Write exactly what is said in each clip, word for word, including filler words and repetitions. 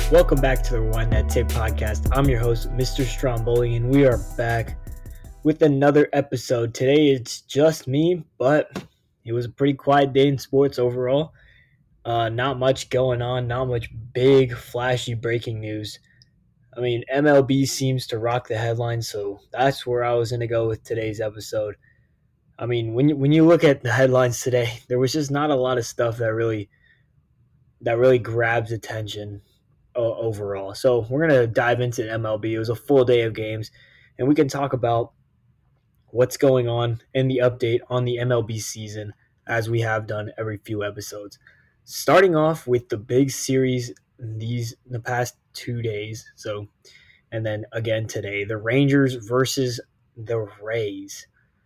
Welcome back to the Rewind That Tape podcast. I'm your host, Mister Stromboli, and we are back with another episode. Today it's just me, but it was a pretty quiet day in sports overall. Uh, not much going on, not much big, flashy breaking news. I mean, M L B seems to rock the headlines, so that's where I was going to go with today's episode. I mean, when you, when you look at the headlines today, there was just not a lot of stuff that really that really grabs attention overall. So we're going to dive into M L B. It was a full day of games, and we can talk about what's going on in the update on the M L B season as we have done every few episodes. Starting off with the big series these in the past two days. So, and then again today, the Rangers versus the Rays.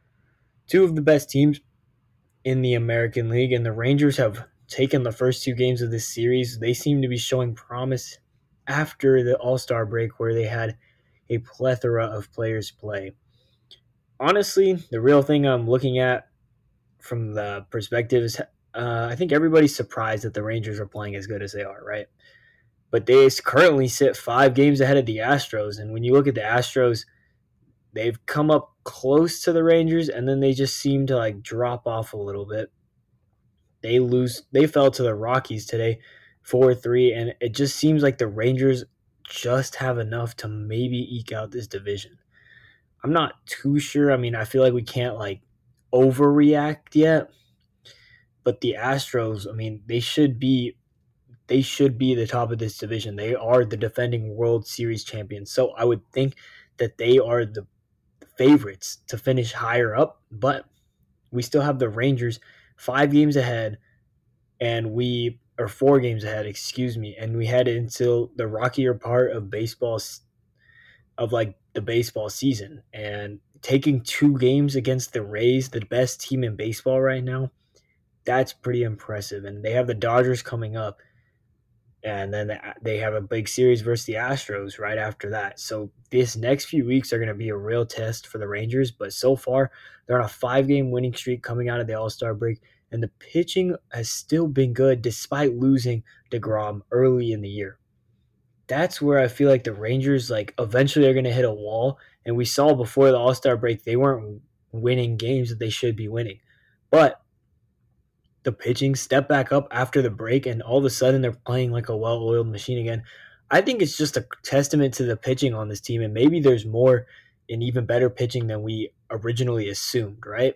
Two of the best teams in the American League, and the Rangers have taken the first two games of this series. They seem to be showing promise after the All-Star break where they had a plethora of players play. Honestly, the real thing I'm looking at from the perspective is uh, I think everybody's surprised that the Rangers are playing as good as they are, right? But they currently sit five games ahead of the Astros, and when you look at the Astros, they've come up close to the Rangers, and then they just seem to like drop off a little bit. They lose. They fell to the Rockies today, four three, and it just seems like the Rangers just have enough to maybe eke out this division. I'm not too sure. I mean, I feel like we can't like overreact yet, but the Astros, I mean, they should be they should be the top of this division. They are the defending World Series champions. So I would think that they are the favorites to finish higher up, but we still have the Rangers five games ahead, and we are four games ahead, excuse me, and we head into the rockier part of baseball, of like the baseball season, and taking two games against the Rays, the best team in baseball right now, that's pretty impressive. And they have the Dodgers coming up, and then they have a big series versus the Astros right after that. So this next few weeks are going to be a real test for the Rangers, but so far they're on a five-game winning streak coming out of the All-Star break, and the pitching has still been good despite losing DeGrom early in the year. That's where I feel like the Rangers, like, eventually are going to hit a wall, and we saw before the All-Star break they weren't winning games that they should be winning. But the pitching stepped back up after the break, and all of a sudden they're playing like a well-oiled machine again. I think it's just a testament to the pitching on this team, and maybe there's more and even better pitching than we originally assumed, right?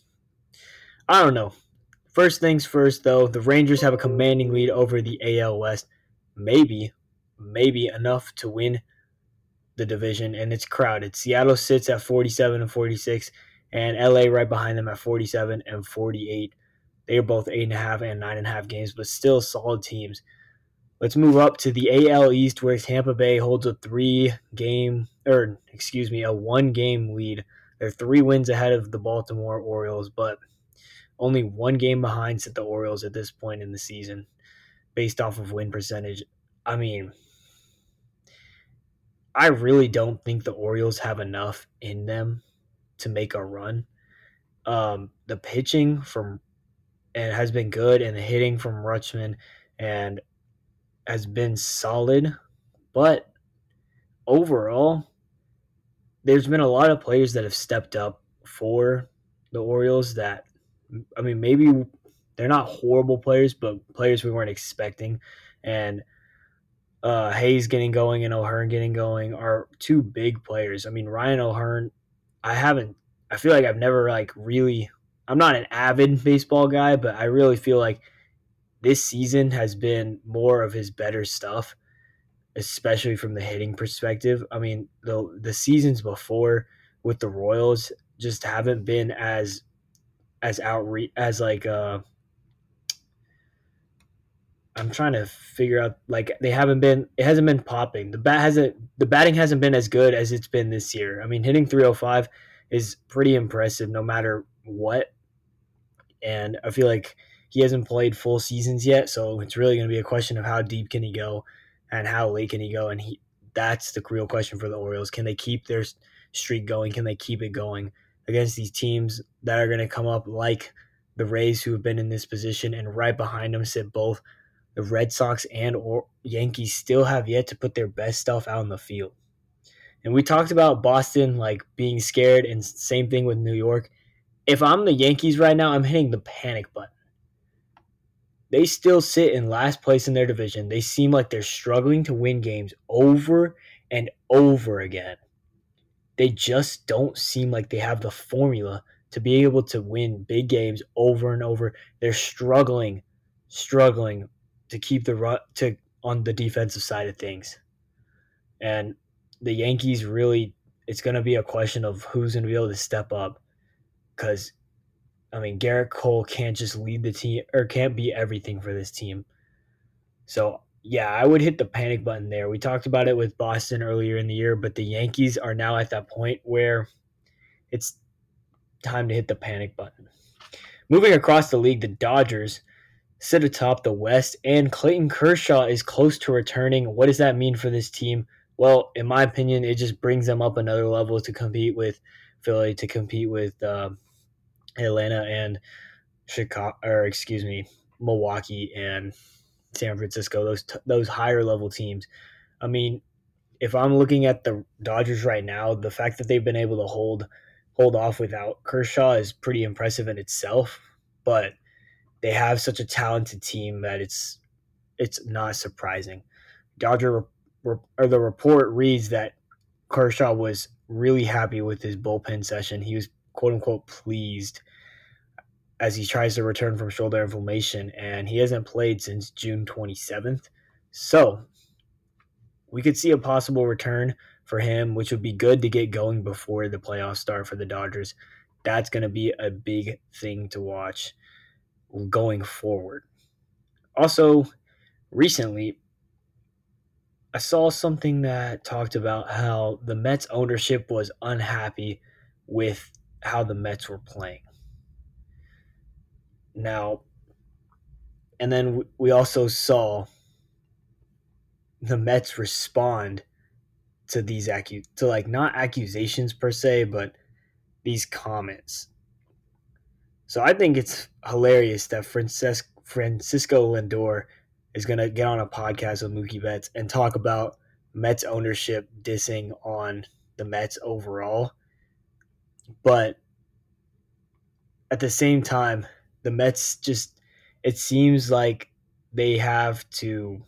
I don't know. First things first, though, the Rangers have a commanding lead over the A L West. Maybe, maybe enough to win the division, and it's crowded. Seattle sits at forty-seven and forty-six, and L A right behind them at forty-seven and forty-eight. They are both eight and a half and nine and a half games, but still solid teams. Let's move up to the A L East, where Tampa Bay holds a three-game, or excuse me, a one-game lead. They're three wins ahead of the Baltimore Orioles, but only one game behind the Orioles at this point in the season, based off of win percentage. I mean, I really don't think the Orioles have enough in them to make a run. Um, the pitching from and has been good, and the hitting from Rutschman and has been solid, but overall, there's been a lot of players that have stepped up for the Orioles that, I mean, maybe they're not horrible players, but players we weren't expecting. And uh, Hayes getting going and O'Hearn getting going are two big players. I mean, Ryan O'Hearn, I haven't, I feel like I've never like really, I'm not an avid baseball guy, but I really feel like this season has been more of his better stuff, especially from the hitting perspective. I mean, the the seasons before with the Royals just haven't been as as outreach as like uh I'm trying to figure out, like, they haven't been it hasn't been popping. The bat hasn't the batting hasn't been as good as it's been this year. I mean, hitting three oh five is pretty impressive no matter what. And I feel like he hasn't played full seasons yet, so it's really going to be a question of how deep can he go and how late can he go. And he that's the real question for the Orioles. Can they keep their streak going? Can they keep it going against these teams that are going to come up like the Rays, who have been in this position, and right behind them sit both the Red Sox and or Yankees still have yet to put their best stuff out on the field. And we talked about Boston like being scared, and same thing with New York. If I'm the Yankees right now, I'm hitting the panic button. They still sit in last place in their division. They seem like they're struggling to win games over and over again. They just don't seem like they have the formula to be able to win big games over and over. They're struggling, struggling to keep the run to on the defensive side of things. And the Yankees really, it's going to be a question of who's going to be able to step up, because I mean, Garrett Cole can't just lead the team or can't be everything for this team. So, yeah, I would hit the panic button there. We talked about it with Boston earlier in the year, but the Yankees are now at that point where it's time to hit the panic button. Moving across the league, the Dodgers sit atop the West, and Clayton Kershaw is close to returning. What does that mean for this team? Well, in my opinion, it just brings them up another level to compete with Philly, to compete with uh, Atlanta and Chicago, or excuse me, Milwaukee and San Francisco, those t- those higher level teams. I mean, if I'm looking at the Dodgers right now, the fact that they've been able to hold hold off without Kershaw is pretty impressive in itself. But they have such a talented team that it's it's not surprising. Dodger or the report reads that Kershaw was really happy with his bullpen session. He was quote unquote pleased as he tries to return from shoulder inflammation, and he hasn't played since June twenty-seventh. So we could see a possible return for him, which would be good to get going before the playoffs start for the Dodgers. That's going to be a big thing to watch going forward. Also, recently, I saw something that talked about how the Mets ownership was unhappy with how the Mets were playing. Now, and then we also saw the Mets respond to these accu- to like not accusations per se, but these comments. So I think it's hilarious that Frances- Francisco Lindor is going to get on a podcast with Mookie Betts and talk about Mets ownership dissing on the Mets overall. But at the same time, the Mets just, it seems like they have to,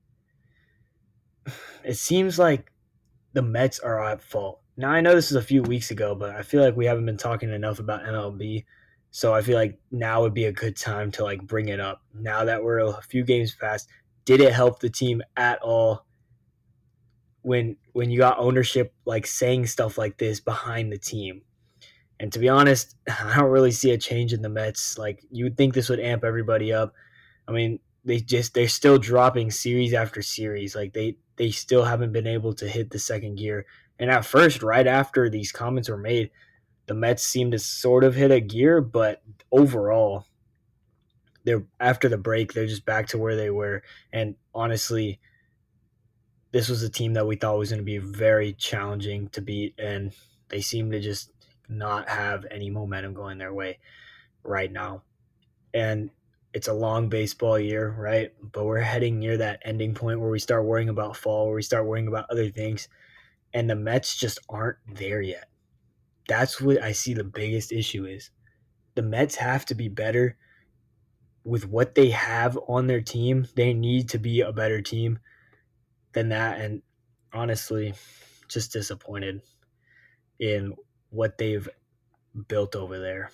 it seems like the Mets are at fault. Now, I know this is a few weeks ago, but I feel like we haven't been talking enough about M L B. So I feel like now would be a good time to like bring it up. Now that we're a few games past, did it help the team at all when when you got ownership like saying stuff like this behind the team? And to be honest, I don't really see a change in the Mets. Like, you would think this would amp everybody up. I mean, they just they're still dropping series after series. Like they they still haven't been able to hit the second gear. And at first, right after these comments were made, the Mets seemed to sort of hit a gear, but overall, they're after the break, they're just back to where they were. And honestly, this was a team that we thought was going to be very challenging to beat, and they seem to just not have any momentum going their way right now. And it's a long baseball year, right? But we're heading near that ending point where we start worrying about fall, where we start worrying about other things. And the Mets just aren't there yet. That's what I see the biggest issue is. The Mets have to be better with what they have on their team. They need to be a better team than that. And honestly, just disappointed in what they've built over there.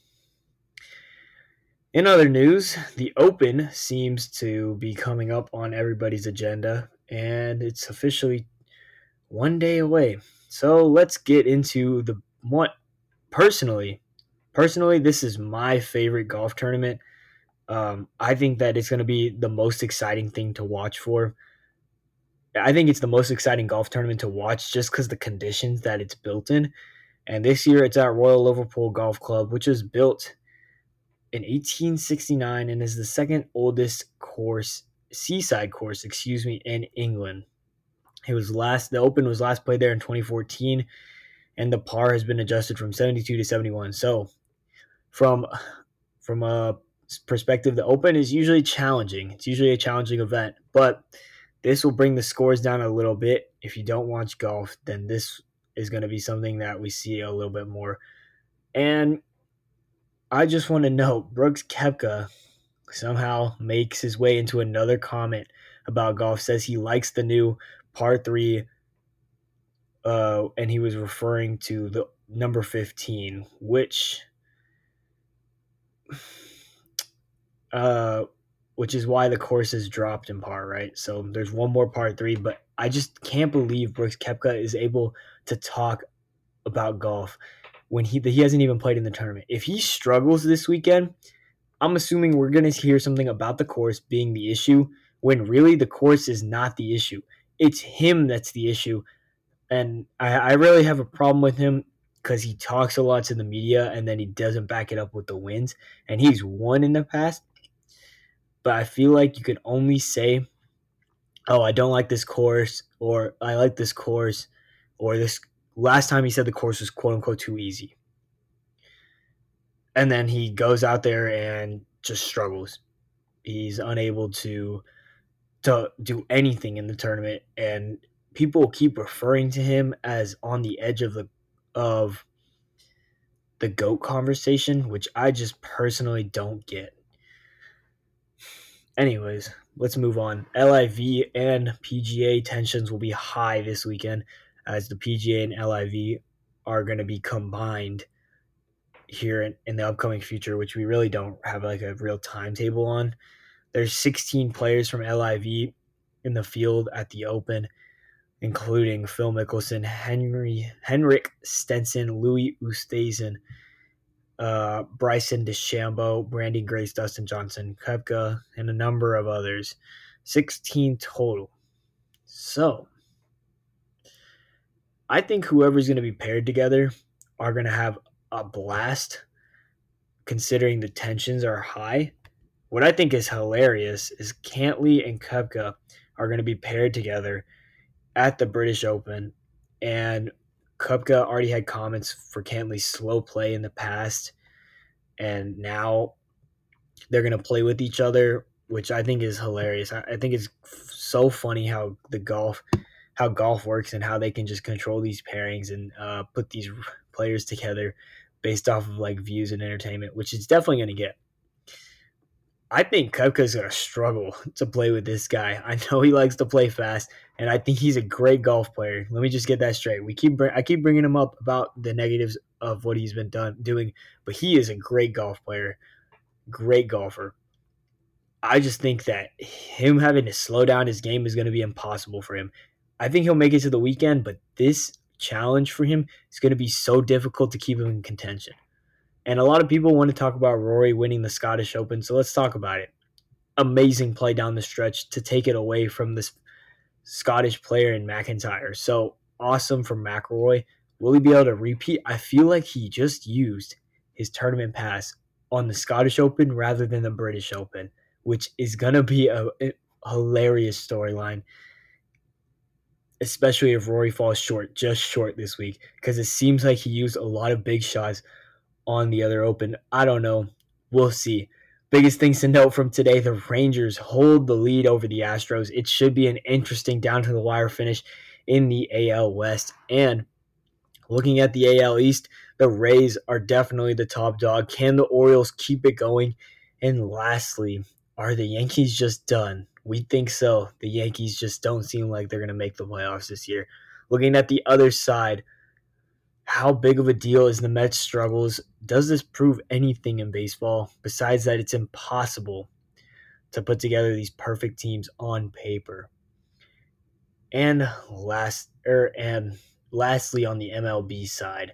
In other news, the Open seems to be coming up on everybody's agenda, and it's officially one day away. So let's get into the what personally. Personally, this is my favorite golf tournament. Um, I think that it's going to be the most exciting thing to watch for. I think it's the most exciting golf tournament to watch just because the conditions that it's built in. And this year it's at Royal Liverpool Golf Club, which was built in eighteen sixty-nine and is the second oldest course, seaside course, excuse me, in England. It was last, the Open was last played there in twenty fourteen, and the par has been adjusted from seventy-two to seventy-one. So from from a perspective, the Open is usually challenging. It's usually a challenging event, but this will bring the scores down a little bit. If you don't watch golf, then this is going to be something that we see a little bit more. And I just want to note Brooks Koepka somehow makes his way into another comment about golf, says he likes the new par three, uh, and he was referring to the number fifteen, which uh, which is why the course is dropped in par, right? So there's one more par three, but I just can't believe Brooks Koepka is able to talk about golf when he he hasn't even played in the tournament. If he struggles this weekend, I'm assuming we're going to hear something about the course being the issue, when really the course is not the issue. It's him that's the issue. And I, I really have a problem with him because he talks a lot to the media and then he doesn't back it up with the wins. And he's won in the past. But I feel like you could only say, oh, I don't like this course, or I like this course, or this last time he said the course was quote unquote too easy. And then he goes out there and just struggles. He's unable to to do anything in the tournament, and people keep referring to him as on the edge of the of the GOAT conversation, which I just personally don't get. Anyways, let's move on. L I V and P G A tensions will be high this weekend, as the P G A and L I V are going to be combined here in, in the upcoming future, which we really don't have like a real timetable on. There's sixteen players from L I V in the field at the Open, including Phil Mickelson, Henry Henrik Stenson, Louis Oosthuizen, uh, Bryson DeChambeau, Brandon Grace, Dustin Johnson, Koepka, and a number of others. sixteen total. So, I think whoever's going to be paired together are going to have a blast, considering the tensions are high. What I think is hilarious is Cantlay and Koepka are going to be paired together at the British Open, and Koepka already had comments for Cantlay's slow play in the past, and now they're going to play with each other, which I think is hilarious. I, I think it's so funny how the golf, how golf works, and how they can just control these pairings and uh, put these players together based off of like views and entertainment, which it's definitely going to get. I think Koepka's going to struggle to play with this guy. I know he likes to play fast, and I think he's a great golf player. Let me just get that straight. We keep I keep bringing him up about the negatives of what he's been done doing, but he is a great golf player, great golfer. I just think that him having to slow down his game is going to be impossible for him. I think he'll make it to the weekend, but this challenge for him is going to be so difficult to keep him in contention. And a lot of people want to talk about Rory winning the Scottish Open, so let's talk about it. Amazing play down the stretch to take it away from this Scottish player in McIntyre. So awesome from McIlroy. Will he be able to repeat? I feel like he just used his tournament pass on the Scottish Open rather than the British Open, which is going to be a, a hilarious storyline, especially if Rory falls short, just short this week, because it seems like he used a lot of big shots on the other Open. I don't know. We'll see. Biggest things to note from today, the Rangers hold the lead over the Astros. It should be an interesting down-to-the-wire finish in the A L West. And looking at the A L East, the Rays are definitely the top dog. Can the Orioles keep it going? And lastly, are the Yankees just done? We think so. The Yankees just don't seem like they're going to make the playoffs this year. Looking at the other side, how big of a deal is the Mets' struggles? Does this prove anything in baseball besides that it's impossible to put together these perfect teams on paper? And last, er, and lastly, on the M L B side,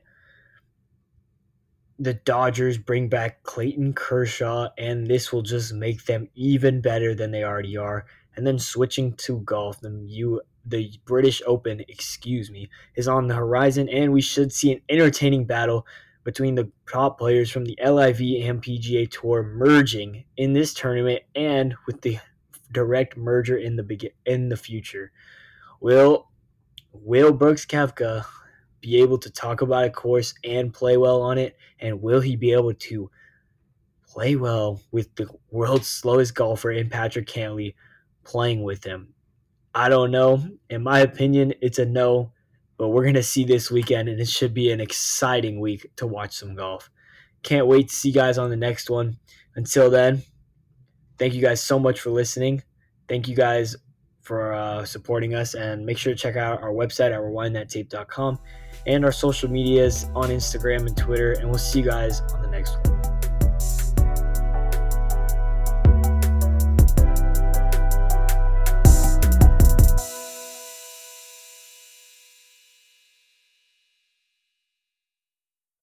the Dodgers bring back Clayton Kershaw, and this will just make them even better than they already are. And then switching to golf, the U the British Open, excuse me, is on the horizon, and we should see an entertaining battle between the top players from the L I V and P G A Tour merging in this tournament, and with the direct merger in the begin in the future. Will Will Brooks Koepka be able to talk about a course and play well on it, and will he be able to play well with the world's slowest golfer in Patrick Cantlay playing with him? I don't know. In my opinion, it's a no, but we're going to see this weekend, and it should be an exciting week to watch some golf. Can't wait to see you guys on the next one. Until then, thank you guys so much for listening. Thank you guys for uh, supporting us, and make sure to check out our website at rewind that tape dot com and our social medias on Instagram and Twitter, and we'll see you guys on the next one.